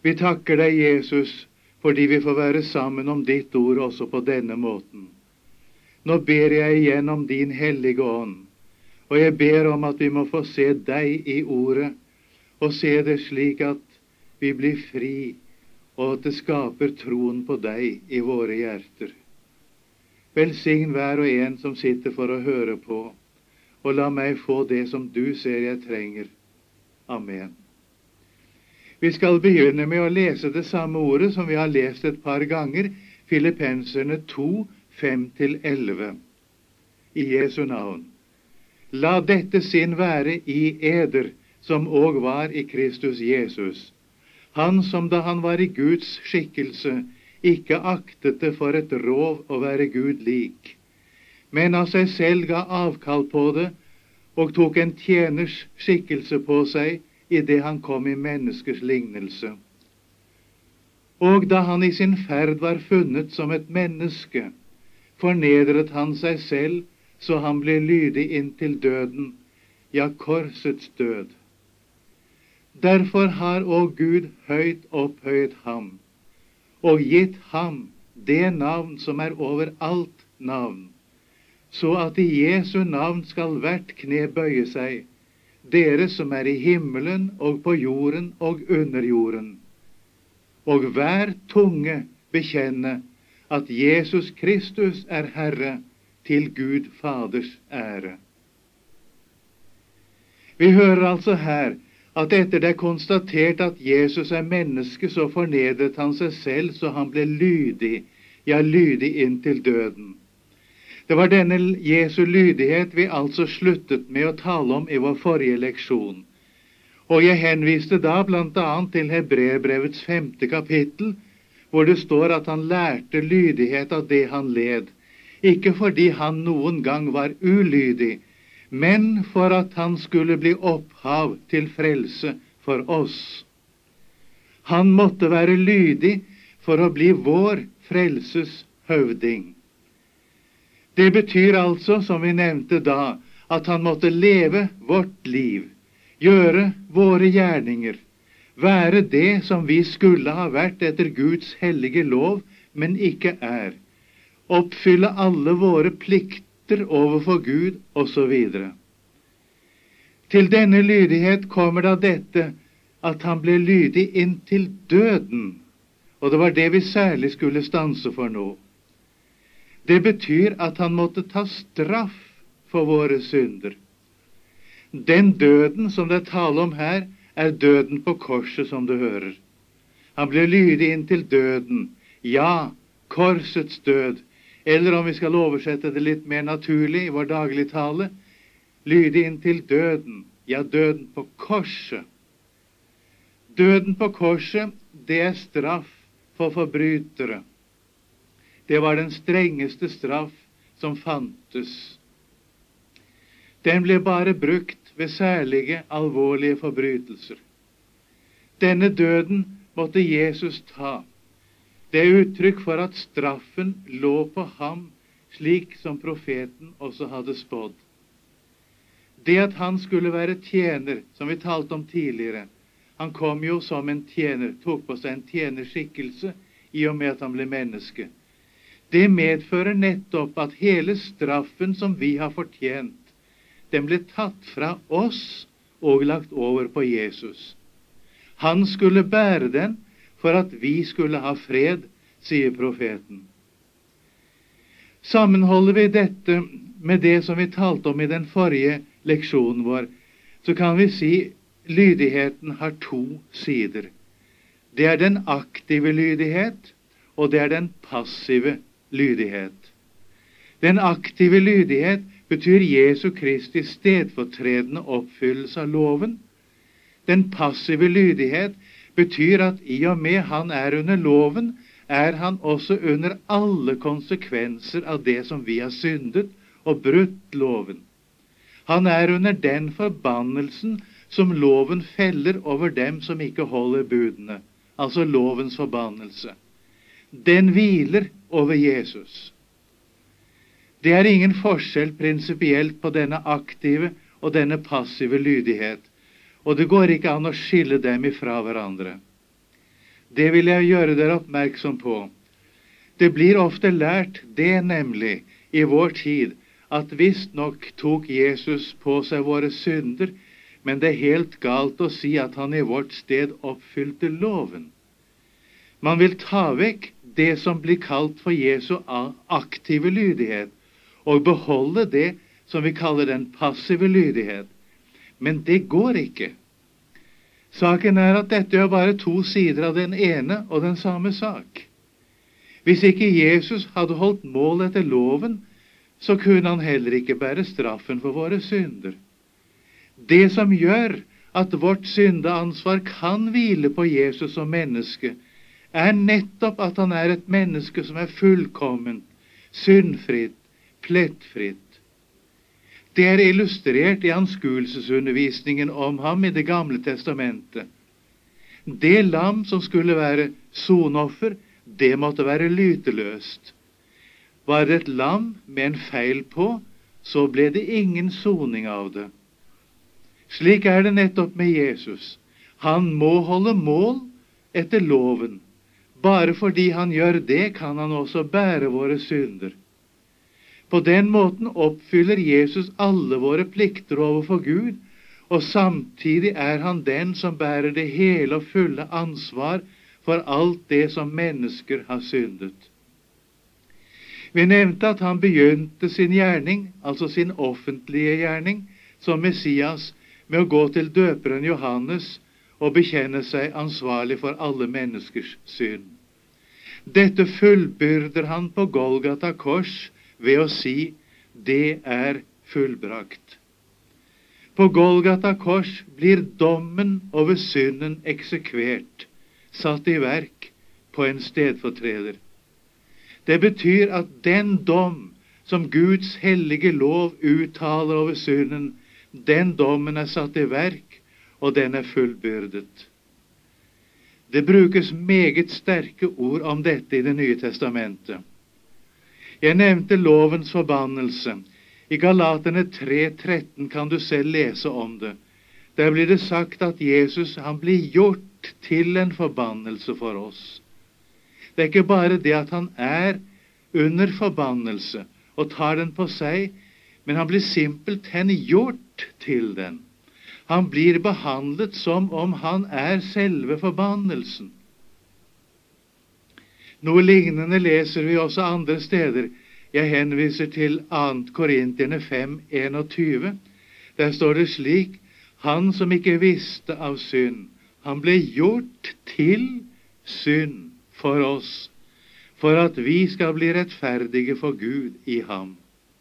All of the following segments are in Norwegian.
Vi takker deg, Jesus, fordi vi får være sammen om ditt ord også på denne måten. Nå ber jeg igjen om din hellige ånd, og jeg ber om at vi må få se deg i ordet, og se det slik at vi blir fri, og at det skaper troen på deg i våre hjerter. Velsign hver og en som sitter for å høre på, og la meg få det som du ser jeg trenger. Amen. Vi skal begynne med å lese det samme ordet som vi har lest et par ganger, Filippenserne 2, 5-11. I Jesu navn. La dette sinn være i eder, som òg var i Kristus Jesus. Han som da han var i Guds skikkelse, ikke aktet det for et rov å være Gud lik, men av seg selv ga avkall på det, og tok en tjeners skikkelse på seg, i det han kom i menneskers lignelse. Og da han i sin ferd var funnet som et menneske, fornedret han seg selv, så han ble lydig inntil døden, ja, korsets død. Derfor har også Gud høyt opphøyet ham, og gitt ham det navn som er over alt navn, så at i Jesu navn skal hvert kne bøye seg, dere som er i himmelen og på jorden og under jorden, og hver tunge bekjenne at Jesus Kristus er Herre, til Gud Faders ære. Vi hører altså her at etter det er konstatert at Jesus er menneske, så fornedret han seg selv, så han ble lydig, ja, lydig inntil døden. Det var denne Jesu lydighet vi altså sluttet med å tale om i vår forrige leksjon. Og jeg henviste da blant annet til Hebreerbrevets 5. kapittel, hvor det står at han lærte lydighet av det han led, ikke fordi han noen gang var ulydig, men for at han skulle bli opphav til frelse for oss. Han måtte være lydig for å bli vår frelses høvding. Det betyr altså, som vi nevnte da, at han måtte leve vårt liv, gjøre våre gjerninger, være det som vi skulle ha vært etter Guds hellige lov, men ikke er, oppfylle alle våre plikter overfor Gud, og så videre. Til denne lydighet kommer da dette, at han ble lydig inntil døden, og det var det vi særlig skulle stanse for nå. Det betyr at han måtte ta straff for våre synder. Den døden som det er tale om her, er døden på korset, som du hører. Han ble lydig inntil døden, ja, korsets død, eller om vi skal oversette det litt mer naturlig i vår dagligtale, lydig inntil døden, ja, døden på korset. Døden på korset, det er straff for forbrytere. Det var den strengeste straff som fantes. Den ble bare brukt ved særlige, alvorlige forbrytelser. Denne døden måtte Jesus ta. Det er uttrykk for at straffen lå på ham, slik som profeten også hadde spådd. Det at han skulle være tjener, som vi talte om tidligere, han kom jo som en tjener, tok på seg en tjenerskikkelse i og med at han ble menneske. Det medfører nettopp at hele straffen som vi har fortjent, den ble tatt fra oss og lagt over på Jesus. Han skulle bære den for at vi skulle ha fred, sier profeten. Sammenholder vi dette med det som vi talte om i den forrige leksjonen vår, så kan vi si lydigheten har to sider. Det er den aktive lydighet, og det er den passive lydighet. Den aktive lydighet betyr Jesu Kristi stedfortredende oppfyllelse av loven. Den passive lydighet betyr at i og med han er under loven, er han også under alle konsekvenser av det som vi har syndet og brutt loven. Han er under den forbannelsen som loven feller over dem som ikke holder budene, altså lovens forbannelse. Den hviler over Jesus. Det er ingen forskjell prinsipielt på denne aktive og denne passive lydighet, og det går ikke an å skille dem ifra hverandre. Det vil jeg gjøre dere oppmerksom på. Det blir ofte lært det nemlig i vår tid, at visstnok tok Jesus på seg våre synder, men det er helt galt å si at han i vårt sted oppfylte loven. Man vil ta vekk det som blir kalt for Jesu aktive lydighet, og beholde det som vi kaller den passive lydighet. Men det går ikke. Saken er at dette er bare to sider av den ene og den samme sak. Hvis ikke Jesus hadde holdt mål etter loven, så kunne han heller ikke bære straffen for våre synder. Det som gjør at vårt syndeansvar kan hvile på Jesus som menneske, er nettopp at han er et menneske som er fullkomment, syndfritt, plettfritt. Det er illustrert i anskuelsesundervisningen om ham i Det gamle testamentet. Det lam som skulle være sonoffer, det måtte være lyteløst. Var det et lam med en feil på, så ble det ingen soning av det. Slik er det nettopp med Jesus. Han må holde mål etter loven. Bare fordi han gjør det, kan han også bære våre synder. På den måten oppfyller Jesus alle våre plikter overfor Gud, og samtidig er han den som bærer det hele og fulle ansvar for alt det som mennesker har syndet. Vi nevnte at han begynte sin gjerning, altså sin offentlige gjerning, som Messias, med å gå til døperen Johannes og bekjenne seg ansvarlig for alle menneskers synd. Dette fullbyrder han på Golgata kors ved å si, det er fullbrakt. På Golgata kors blir dommen over synden eksekvert, satt i verk på en stedfortreder. Det betyr at den dom som Guds hellige lov uttaler over synden, den dommen er satt i verk, og den er fullbyrdet. Det brukes meget sterke ord om dette i Det nye testamentet. Jeg nevnte lovens forbannelse. I Galaterne 3:13 kan du selv lese om det. Der blir det sagt at Jesus, han blir gjort til en forbannelse for oss. Det er ikke bare det at han er under forbannelse og tar den på seg, men han blir simpelthen gjort til den. Han blir behandlet som om han er selve forbannelsen. Noe lignende leser vi også andre steder. Jeg henviser til 2. Korinterne 5:21. Der står det slik, han som ikke visste av synd, han ble gjort til synd for oss, for at vi skal bli rettferdige for Gud i ham.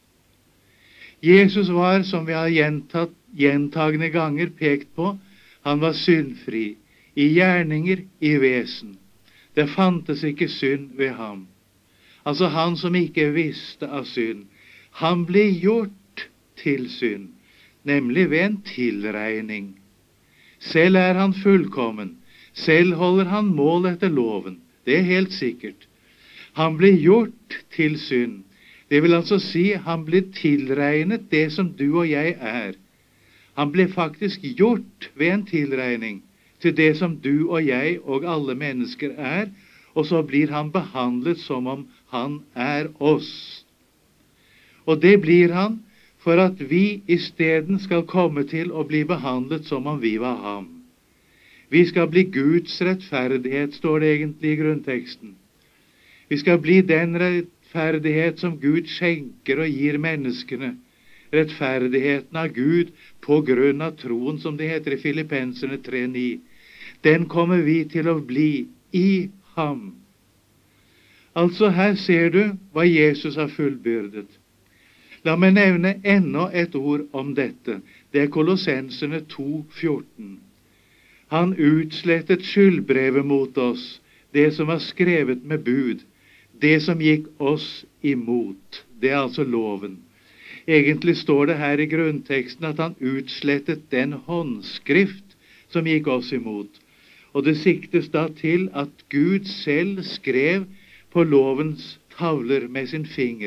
Jesus var, som vi har gjentagende ganger pekt på, han var syndfri, i gjerninger, i vesen. Det fantes ikke synd ved ham. Altså han som ikke visste av synd. Han ble gjort til synd, nemlig ved en tilregning. Selv er han fullkommen. Selv holder han mål etter loven. Det er helt sikkert. Han ble gjort til synd. Det vil altså si, han ble tilregnet det som du og jeg er. Han ble faktisk gjort ved en tilregning til det som du og jeg og alle mennesker er, og så blir han behandlet som om han er oss. Og det blir han for at vi i stedet skal komme til å bli behandlet som om vi var ham. Vi skal bli Guds rettferdighet, står det egentlig i grunnteksten. Vi skal bli den rettferdighet som Gud skjenker og gir menneskene. Rettferdigheten av Gud på grunn av troen, som det heter i Filippenserne 3:9. Den kommer vi til å bli i ham. Altså her ser du hva Jesus har fullbyrdet. La meg nevne enda et ord om dette. Det er Kolossenserne 2:14. Han utslettet skyldbrevet mot oss, det som var skrevet med bud, det som gikk oss imot. Det er altså loven. Egentlig står det her i grunnteksten at han utslettet den håndskrift som gikk oss imot. Og det siktes da til at Gud selv skrev på lovens tavler med sin finger.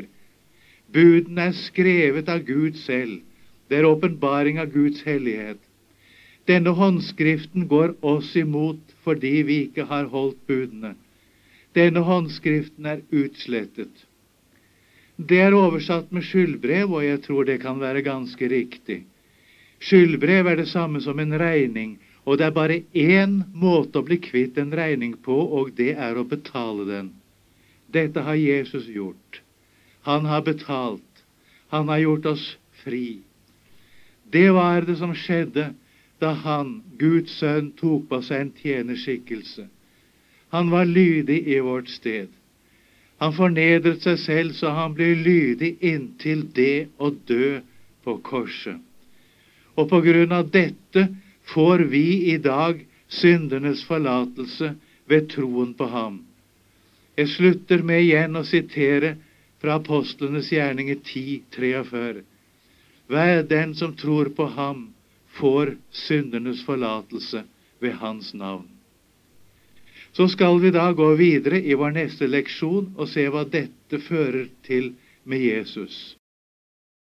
Buden er skrevet av Gud selv. Det er åpenbaring av Guds hellighet. Denne håndskriften går oss imot fordi vi ikke har holdt budene. Denne håndskriften er utslettet. Det er oversatt med skyldbrev, og jeg tror det kan være ganske riktig. Skyldbrev er det samme som en regning, og det er bare én måte å bli kvitt en regning på, og det er å betale den. Dette har Jesus gjort. Han har betalt. Han har gjort oss fri. Det var det som skjedde da han, Guds sønn, tok på seg en tjenerskikkelse. Han var lydig i vårt sted. Han fornedret seg selv så han ble lydig inntil det å dø på korset. Og på grunn av dette får vi i dag syndernes forlatelse ved troen på ham. Jeg slutter med igjen å sitere fra Apostlenes gjerninger 10:43. Hver den som tror på ham, får syndernes forlatelse ved hans navn. Så skal vi da gå videre i vår neste leksjon og se hva dette fører til med Jesus.